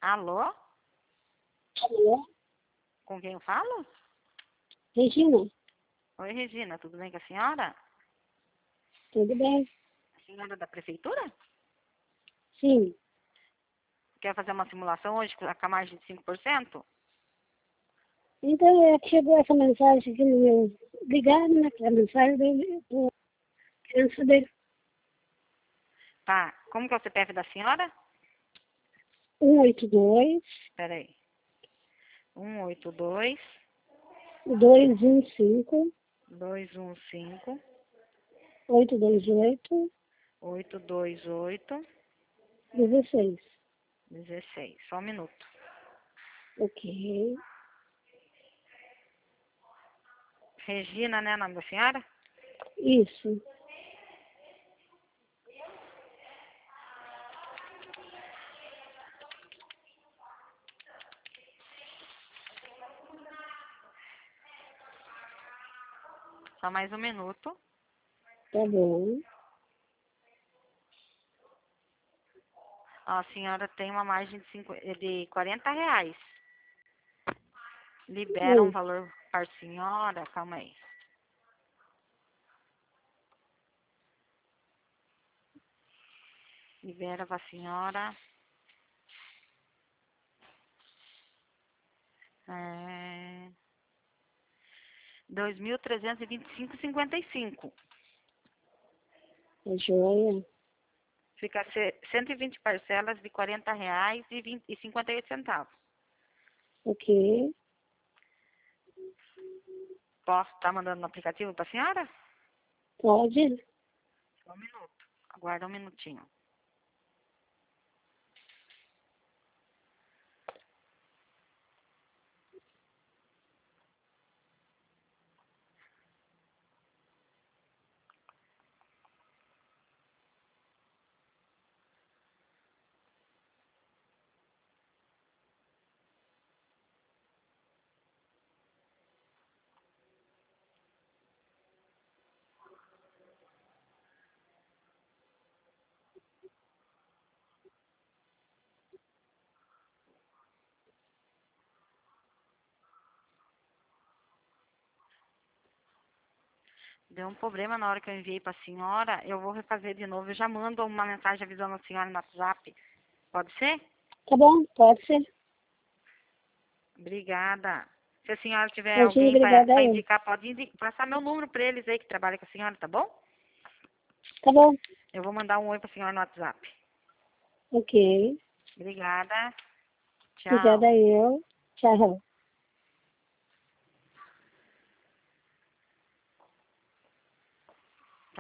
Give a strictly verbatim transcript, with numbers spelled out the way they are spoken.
Alô? Alô? Com quem eu falo? Regina, Oi, Regina, tudo bem com a senhora? tudo bem? A senhora da prefeitura? Sim. Quer fazer uma simulação hoje com a margem de cinco por cento? Então, é que chegou essa mensagem aqui no meu... Ligado, né? Que é a mensagem dele, do criança dele. Tá. Como que é o C P F da senhora? um oito dois, Peraí. um oito dois, dois um cinco, dois um cinco, oito dois oito, oito dois oito, dezesseis. dezesseis. Só um minuto. Ok. Regina, né, o nome da senhora? Isso. Só mais um minuto. Tá bom. Ó, a senhora tem uma margem de, cinco, de quarenta reais. Libera um Hum. valor para a senhora. Calma aí. Libera para a senhora. É... dois mil trezentos e vinte e cinco vírgula cinquenta e cinco. É joia. Fica ce- cento e vinte parcelas de quarenta reais e, vinte, e cinquenta e oito centavos. Ok. Posso estar mandando no aplicativo para a senhora? Pode? Só um minuto. Aguarda um minutinho. Deu um problema na hora que eu enviei para a senhora. Eu vou refazer de novo. Eu já mando uma mensagem avisando a senhora no WhatsApp. Pode ser? Tá bom, pode ser. Obrigada. Se a senhora tiver Imagina, alguém para obrigada a eu. indicar, pode indi- passar meu número para eles aí que trabalham com a senhora, tá bom? Tá bom. Eu vou mandar um oi para a senhora no WhatsApp. Ok. Obrigada. Obrigada Tchau. a eu. Tchau.